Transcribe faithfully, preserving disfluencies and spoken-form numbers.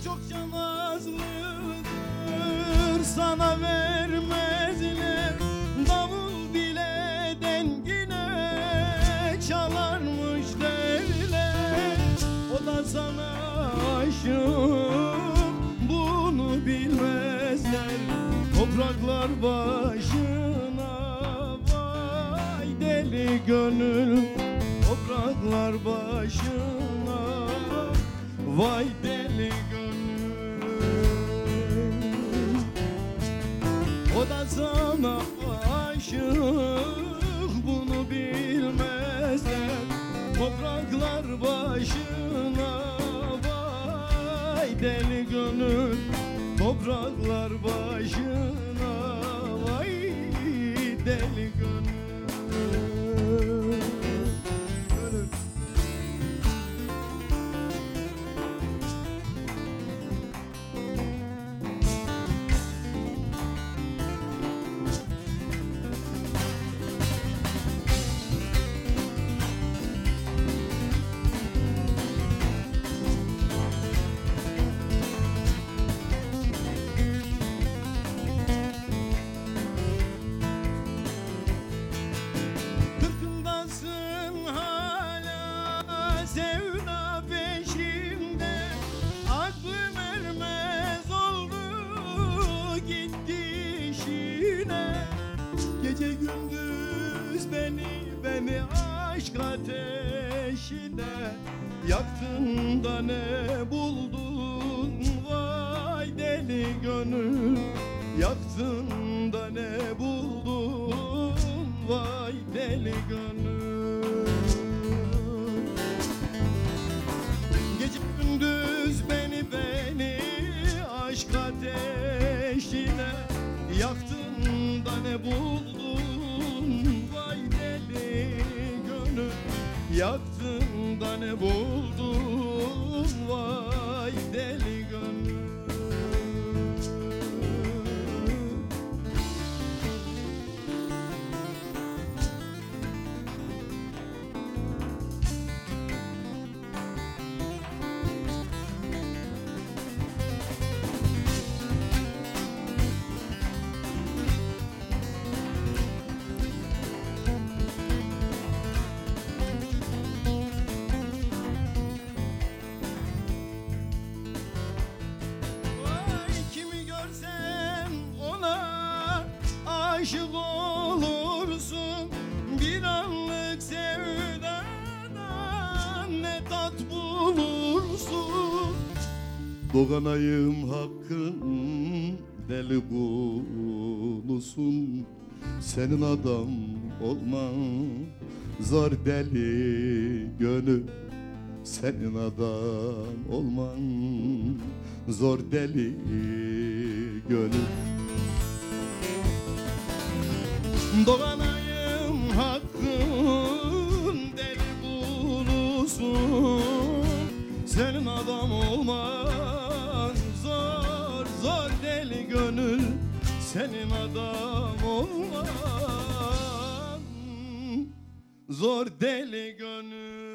Çokça nazlıdır, sana vermezler. Davul bile dengine çalarmış derler. O da sana aşık, bunu bilmezler. Topraklar başına, vay deli gönül. Topraklar başına, vay deli gönül. O da sana aşık, bunu bilmezler. Topraklar başına, vay deli gönül. Topraklar başına, vay deli gönül. Gece gündüz beni, beni aşk ateşine yaktın da ne buldun, vay deli gönül. Yaktın da ne buldun, vay deli gönül. Gece gündüz beni, beni aşk ateşine yaktın da ne buldun, vay deli gönül. Yaktın da ne buldun, vay deli gönül. Aşık olursun bir anlık sevdadan, ne tat bulursun. Doğanayım hakkın deli kulusun. Senin adam olman zor deli gönül. Senin adam olman zor deli gönül. Doğanayım hakkın deli kulusun. Senin adam olman zor, zor deli gönül. Senin adam olman zor deli gönül.